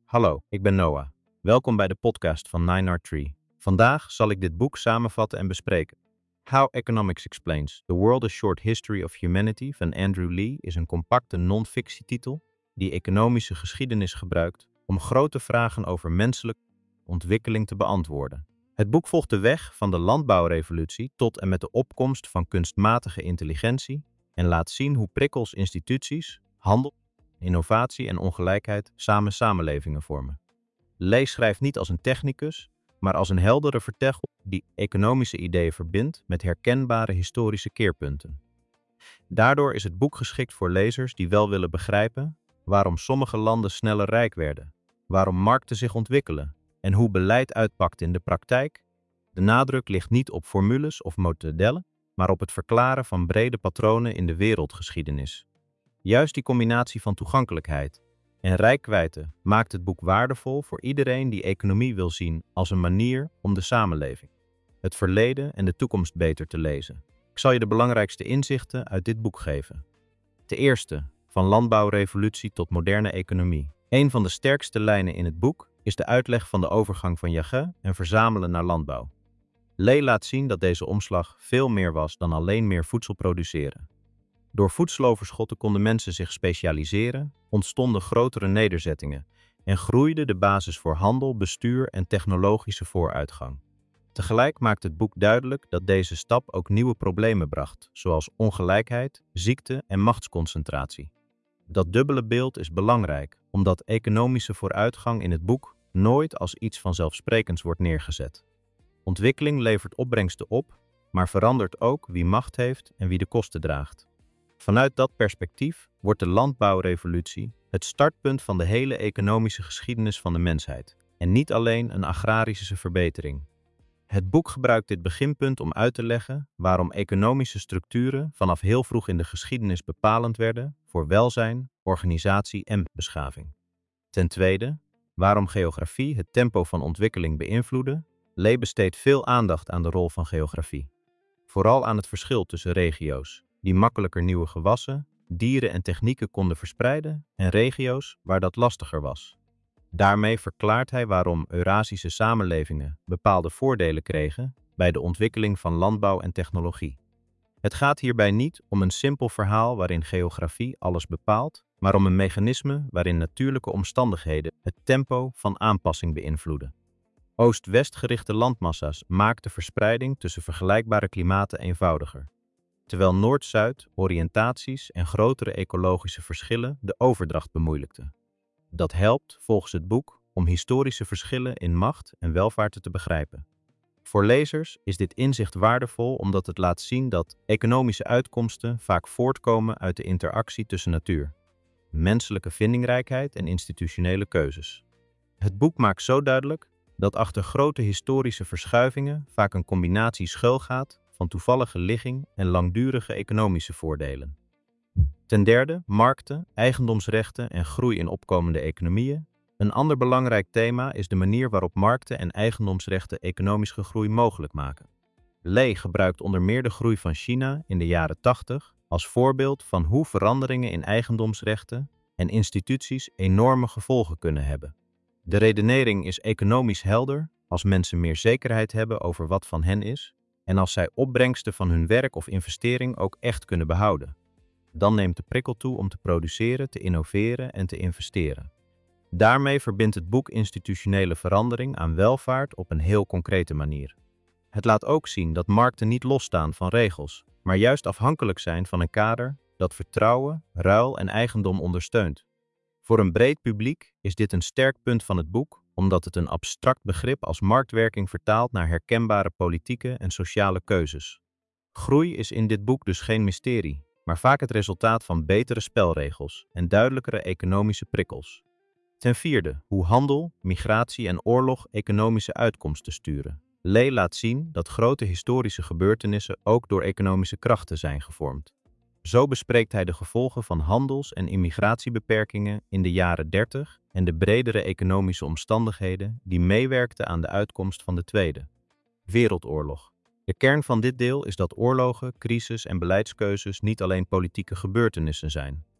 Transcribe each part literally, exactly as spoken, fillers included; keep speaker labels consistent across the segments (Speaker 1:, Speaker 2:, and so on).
Speaker 1: Hallo, ik ben Noah. Welkom bij de podcast van nine R Tree. Vandaag zal ik dit boek samenvatten en bespreken. How Economics Explains The World: A Short History of Humanity van Andrew Lee is een compacte non-fictietitel die economische geschiedenis gebruikt om grote vragen over menselijke ontwikkeling te beantwoorden. Het boek volgt de weg van de landbouwrevolutie tot en met de opkomst van kunstmatige intelligentie en laat zien hoe prikkels instituties, handel, innovatie en ongelijkheid samen samenlevingen vormen. Lee schrijft niet als een technicus, maar als een heldere verteller die economische ideeën verbindt met herkenbare historische keerpunten. Daardoor is het boek geschikt voor lezers die wel willen begrijpen waarom sommige landen sneller rijk werden, waarom markten zich ontwikkelen en hoe beleid uitpakt in de praktijk. De nadruk ligt niet op formules of modellen, maar op het verklaren van brede patronen in de wereldgeschiedenis. Juist die combinatie van toegankelijkheid en reikwijdte maakt het boek waardevol voor iedereen die economie wil zien als een manier om de samenleving, het verleden en de toekomst beter te lezen. Ik zal je de belangrijkste inzichten uit dit boek geven. Ten eerste, van landbouwrevolutie tot moderne economie. Een van de sterkste lijnen in het boek is de uitleg van de overgang van jagen en verzamelen naar landbouw. Lee laat zien dat deze omslag veel meer was dan alleen meer voedsel produceren. Door voedseloverschotten konden mensen zich specialiseren, ontstonden grotere nederzettingen en groeide de basis voor handel, bestuur en technologische vooruitgang. Tegelijk maakt het boek duidelijk dat deze stap ook nieuwe problemen bracht, zoals ongelijkheid, ziekte en machtsconcentratie. Dat dubbele beeld is belangrijk, omdat economische vooruitgang in het boek nooit als iets vanzelfsprekends wordt neergezet. Ontwikkeling levert opbrengsten op, maar verandert ook wie macht heeft en wie de kosten draagt. Vanuit dat perspectief wordt de landbouwrevolutie het startpunt van de hele economische geschiedenis van de mensheid en niet alleen een agrarische verbetering. Het boek gebruikt dit beginpunt om uit te leggen waarom economische structuren vanaf heel vroeg in de geschiedenis bepalend werden voor welzijn, organisatie en beschaving. Ten tweede, waarom geografie het tempo van ontwikkeling beïnvloedde. Lee besteedt veel aandacht aan de rol van geografie. Vooral aan het verschil tussen regio's, die makkelijker nieuwe gewassen, dieren en technieken konden verspreiden, en regio's waar dat lastiger was. Daarmee verklaart hij waarom Eurasische samenlevingen bepaalde voordelen kregen bij de ontwikkeling van landbouw en technologie. Het gaat hierbij niet om een simpel verhaal waarin geografie alles bepaalt, maar om een mechanisme waarin natuurlijke omstandigheden het tempo van aanpassing beïnvloeden. Oost-west gerichte landmassa's maakt de verspreiding tussen vergelijkbare klimaten eenvoudiger, terwijl Noord-Zuid, oriëntaties en grotere ecologische verschillen de overdracht bemoeilijkten. Dat helpt, volgens het boek, om historische verschillen in macht en welvaart te begrijpen. Voor lezers is dit inzicht waardevol omdat het laat zien dat economische uitkomsten vaak voortkomen uit de interactie tussen natuur, menselijke vindingrijkheid en institutionele keuzes. Het boek maakt zo duidelijk dat achter grote historische verschuivingen vaak een combinatie schuilgaat van toevallige ligging en langdurige economische voordelen. Ten derde, markten, eigendomsrechten en groei in opkomende economieën. Een ander belangrijk thema is de manier waarop markten en eigendomsrechten economische groei mogelijk maken. Lee gebruikt onder meer de groei van China in de jaren tachtig als voorbeeld van hoe veranderingen in eigendomsrechten en instituties enorme gevolgen kunnen hebben. De redenering is economisch helder als mensen meer zekerheid hebben over wat van hen is en als zij opbrengsten van hun werk of investering ook echt kunnen behouden. Dan neemt de prikkel toe om te produceren, te innoveren en te investeren. Daarmee verbindt het boek institutionele verandering aan welvaart op een heel concrete manier. Het laat ook zien dat markten niet losstaan van regels, maar juist afhankelijk zijn van een kader dat vertrouwen, ruil en eigendom ondersteunt. Voor een breed publiek is dit een sterk punt van het boek, omdat het een abstract begrip als marktwerking vertaalt naar herkenbare politieke en sociale keuzes. Groei is in dit boek dus geen mysterie, maar vaak het resultaat van betere spelregels en duidelijkere economische prikkels. Ten vierde, hoe handel, migratie en oorlog economische uitkomsten sturen. Lee laat zien dat grote historische gebeurtenissen ook door economische krachten zijn gevormd. Zo bespreekt hij de gevolgen van handels- en immigratiebeperkingen in de jaren dertig en de bredere economische omstandigheden die meewerkten aan de uitkomst van de Tweede Wereldoorlog. De kern van dit deel is dat oorlogen, crisis en beleidskeuzes niet alleen politieke gebeurtenissen zijn,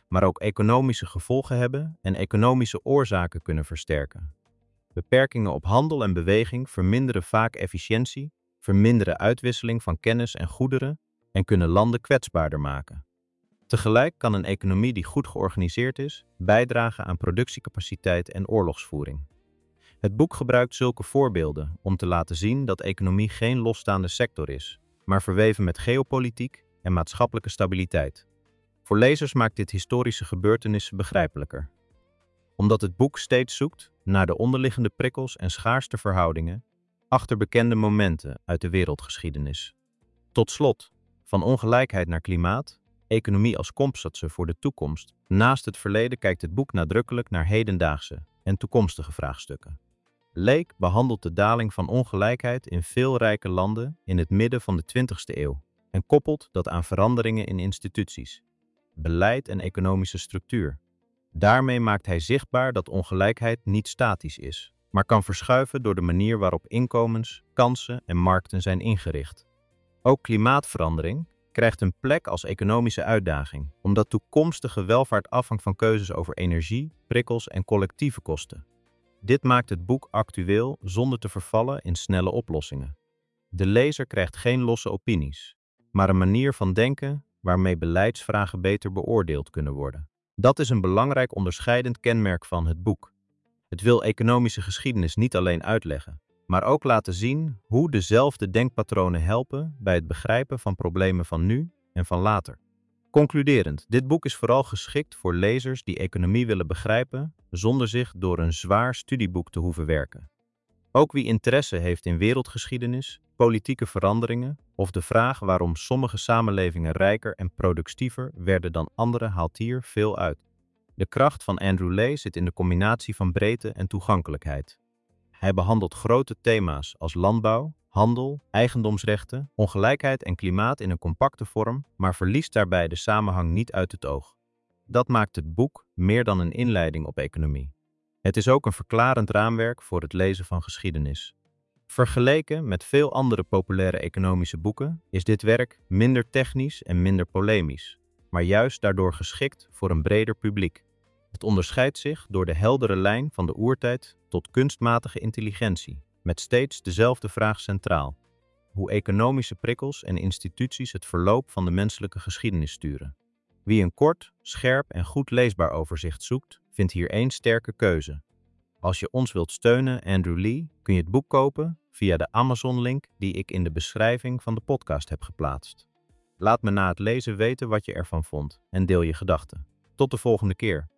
Speaker 1: maar ook economische gevolgen hebben en economische oorzaken kunnen versterken. Beperkingen op handel en beweging verminderen vaak efficiëntie, verminderen uitwisseling van kennis en goederen en kunnen landen kwetsbaarder maken. Tegelijk kan een economie die goed georganiseerd is, bijdragen aan productiecapaciteit en oorlogsvoering. Het boek gebruikt zulke voorbeelden om te laten zien dat economie geen losstaande sector is, maar verweven met geopolitiek en maatschappelijke stabiliteit. Voor lezers maakt dit historische gebeurtenissen begrijpelijker, omdat het boek steeds zoekt naar de onderliggende prikkels en schaarste verhoudingen achter bekende momenten uit de wereldgeschiedenis. Tot slot, van ongelijkheid naar klimaat, economie als kompsatsen voor de toekomst. Naast het verleden kijkt het boek nadrukkelijk naar hedendaagse en toekomstige vraagstukken. Lake behandelt de daling van ongelijkheid in veel rijke landen in het midden van de twintigste eeuw en koppelt dat aan veranderingen in instituties, beleid en economische structuur. Daarmee maakt hij zichtbaar dat ongelijkheid niet statisch is, maar kan verschuiven door de manier waarop inkomens, kansen en markten zijn ingericht. Ook klimaatverandering krijgt een plek als economische uitdaging, omdat toekomstige welvaart afhangt van keuzes over energie, prikkels en collectieve kosten. Dit maakt het boek actueel zonder te vervallen in snelle oplossingen. De lezer krijgt geen losse opinies, maar een manier van denken waarmee beleidsvragen beter beoordeeld kunnen worden. Dat is een belangrijk onderscheidend kenmerk van het boek. Het wil economische geschiedenis niet alleen uitleggen, maar ook laten zien hoe dezelfde denkpatronen helpen bij het begrijpen van problemen van nu en van later. Concluderend, dit boek is vooral geschikt voor lezers die economie willen begrijpen zonder zich door een zwaar studieboek te hoeven werken. Ook wie interesse heeft in wereldgeschiedenis, politieke veranderingen of de vraag waarom sommige samenlevingen rijker en productiever werden dan andere haalt hier veel uit. De kracht van Andrew Leigh zit in de combinatie van breedte en toegankelijkheid. Hij behandelt grote thema's als landbouw, handel, eigendomsrechten, ongelijkheid en klimaat in een compacte vorm, maar verliest daarbij de samenhang niet uit het oog. Dat maakt het boek meer dan een inleiding op economie. Het is ook een verklarend raamwerk voor het lezen van geschiedenis. Vergeleken met veel andere populaire economische boeken is dit werk minder technisch en minder polemisch, maar juist daardoor geschikt voor een breder publiek. Het onderscheidt zich door de heldere lijn van de oertijd tot kunstmatige intelligentie, met steeds dezelfde vraag centraal: hoe economische prikkels en instituties het verloop van de menselijke geschiedenis sturen. Wie een kort, scherp en goed leesbaar overzicht zoekt, vindt hier één sterke keuze. Als je ons wilt steunen, Andrew Leigh, kun je het boek kopen via de Amazon-link die ik in de beschrijving van de podcast heb geplaatst. Laat me na het lezen weten wat je ervan vond en deel je gedachten. Tot de volgende keer.